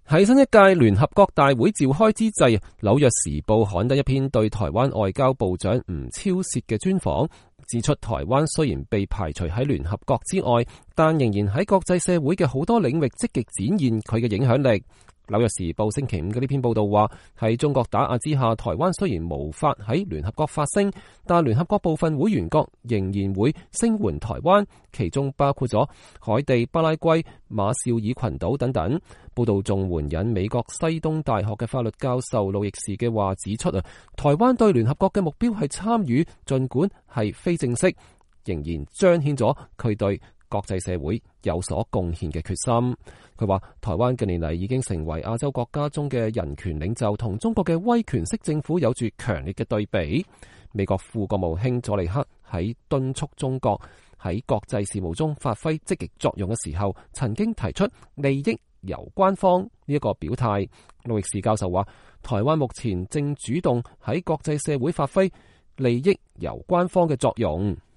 喺新一屆聯合國大會召開之際，紐約時報刊登一篇對台灣外交部長吳釗燮嘅專訪，指出台灣雖然被排除喺聯合國之外，但仍然喺國際社會嘅好多領域積極展現佢嘅影響力。紐約時報星期五嘅呢篇報道話，喺中國打壓之下，台灣雖然無法喺聯合國發聲，但聯合國部分會員國仍然會聲援台灣，其中包括咗海地、巴拉圭、馬紹爾群島等等。報道仲援引美國西東大學嘅法律教授路易士嘅話指出，台灣對聯合國嘅目標係參與，儘管係非正式，仍然彰顯咗佢對國際社會有所貢獻嘅決心。佢話台灣近年嚟已經成為亞洲國家中嘅人權領袖，同中國嘅威權式政府有住強烈嘅對比。美國副國務卿佐尼克喺敦促中國喺國際事務中發揮積極作用嘅時候，曾經提出利益由關方呢一個表態。路易士教授話，台灣目前正主動喺國際社會發揮利益由關方嘅作用。